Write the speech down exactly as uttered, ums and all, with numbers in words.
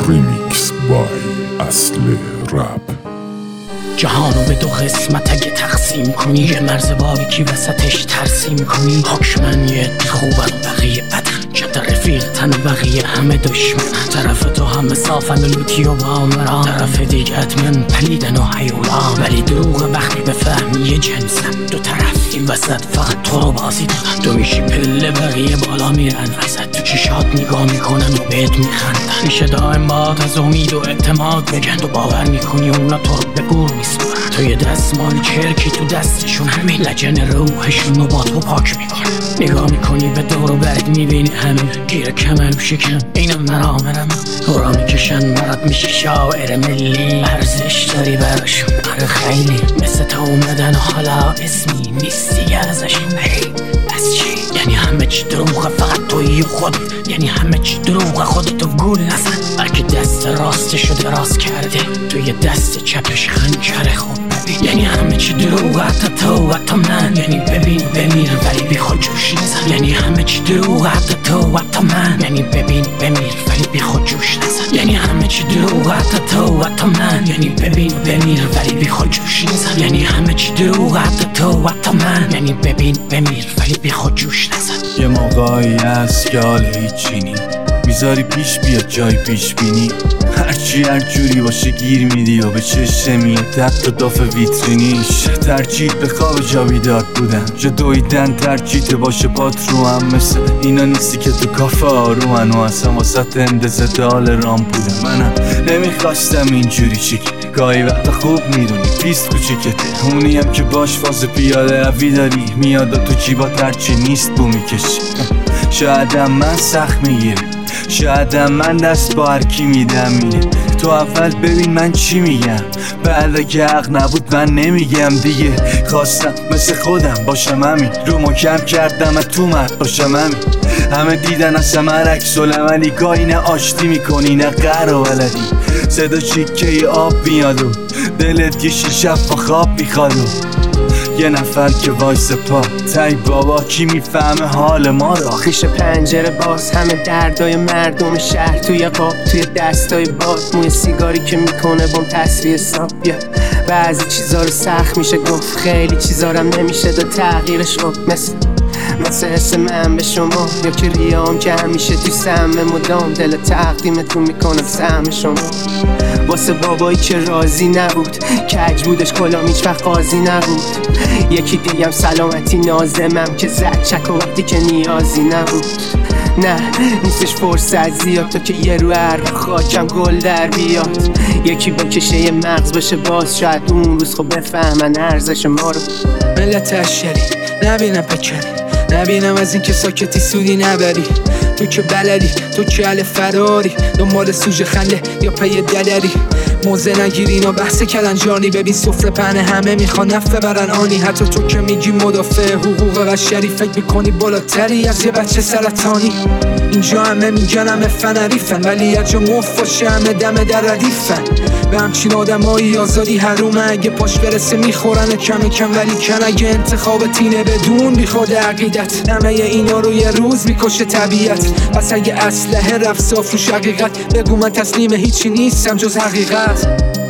ریمیکس بای اصل رپ. جهانو به دو قسمت اگه تقسیم کنی، یه مرز باریکی وسطش ترسیم کنی. حکم من یه عده خوبن و بقیه بدن، جد رفیق تن و بقیه همه دشمنن. طرف تو همه صافن و لوتی و بامران، طرف دیگت من پلیدن و حیولان. ولی دروغ وقتی بفهمی یه جنسن، دو طرف این وسط فقط تو رو بازی دادن. تو میشی پله بقیه بالا میرن وسط، تو چشات نگاه میکنن و بهت میخندن. میشه دائم باد از امید و اعتماد بگن و باور میکنی اونا تو رو به گور میسپرن. تو یه دستمال چرکی تو دستشون، همین لجن روحشون رو با تو پاک میکنن. نگاه میکنی به دور و برد میبینی همین گیر کمر و شکن، اینم مرامرم دورا میکشن. مرد میشی شاعر ملی، ارزش داری براشون آره خیلی. مثل تا اومدن و حالا اسمی نیستی ازشون. هی پس چی؟ یعنی همه چی دروغه فقط تویی خود، یعنی همه چی دروغه خودتو گول نزن. بلکه دست راستشو دراز کرده توی دست چپش خنجره. خود ببین یعنی همه چی دروغه، حتی تو حتی من. یعنی ببین بمیر ولی بی خود جوش نزن. یعنی همه چی دروغه، حتی تو حتی من. یعنی ببین بمیر ولی بی خود جوش نزن. یعنی همه چی دروغه، حتی تو حتی من. یعنی ببین بمیر ولی بی خود جوش نزن. یعنی همه چی دروغه، حتی تو حتی من. یعنی ببین بمیر ولی بی خود جوش نزن. یه موقعی هست که حال هیچی نی، میذاری پیش بیاد جای پیش بینی. هرچی هر جوری باشه گیر میدی و به چشم میاد حتی داف ویترینیش. ترجیح به خواب جا بیدار بودن، جا دویدن ترجیح باشه پات رو هم. مثل اینا نیستی که تو کافه آرومن و اصلا واسط اندازه دال رام بودن. منم نمیخواستم اینجوری چیک، گاهی وقتا خوب میدونی پیست کوچیکته، اونی هم که باش فاز پیاده روی داری میاد تو جیبا ترچی نیست بو میکشی. شایدم من سخت میگیره، شایدم من دست با هرکی میدم میره. تو اول ببین من چی میگم، بعد اگه حق نبود من نمیگم دیگه. خواستم مثل خودم باشم همین، رو محکم کردم تو مرد باشم همین. همه دیدن اصلا من عکس العملی، گاهی نه آشتی میکنی نه قهر و بلدی. صدا چیکه آب میاد و دلت یه شیشه با خواب میخواد و یه نفر که وایس پا تای بابا کی میفهمه حال ما را. خیش پنجره باز همه دردای مردم شهر توی قاب، توی دستای باد موی سیگاری که میکنه بام تصویه ساب. بعضی چیزا رو سخت میشه گفت، خیلی چیزا رو نمیشه داد تغییرش رو. مثل مثل حس من به شما، یا که ریام که همیشه توی سهم مدام دل تقدیمتون میکنم سهم شما. واسه بابایی که راضی نبود، کج بودش کلام هیچ وقت قاضی نبود. یکی دیگم سلامتی نازمم که زد چک و وقتی که نیازی نبود. نه نیستش فرصت زیاد تا که یه رو هر خاکم گل در بیاد. یکی بکشه یه مغز بشه باز، شاید اون روز خب بفهمن ارزش ما رو. ملت اشری نبینم پکری، نبینم از این که ساکتی سودی نبری. تو که بلدی، تو که اهل فراری، دنبال سوژه خنده یا پی دلری. موزه نگیرین و بحث کلنجانی، ببین سفره پهنه همه میخوان نفع برن آنی. حتی تو که میگی مدافع حقوق بشری، فکر میکنی بالاتری از یه بچه سرطانی. اینجا همه میگن همه فنریفن، ولی اجا مف باشه همه دم در ردیفن. به همچین آدمایی آزادی حرومه، اگه پاش برسه میخورن کم کم ولی کن. اگه انتخاب تینه بدون بیخود عقیدت، همه اینا رو یه روز میکشه طبیعت. پس اگه اسلحه رفت صاف رو شقیقت، بگو من تسلیم هیچی نیستم جز حقیقت.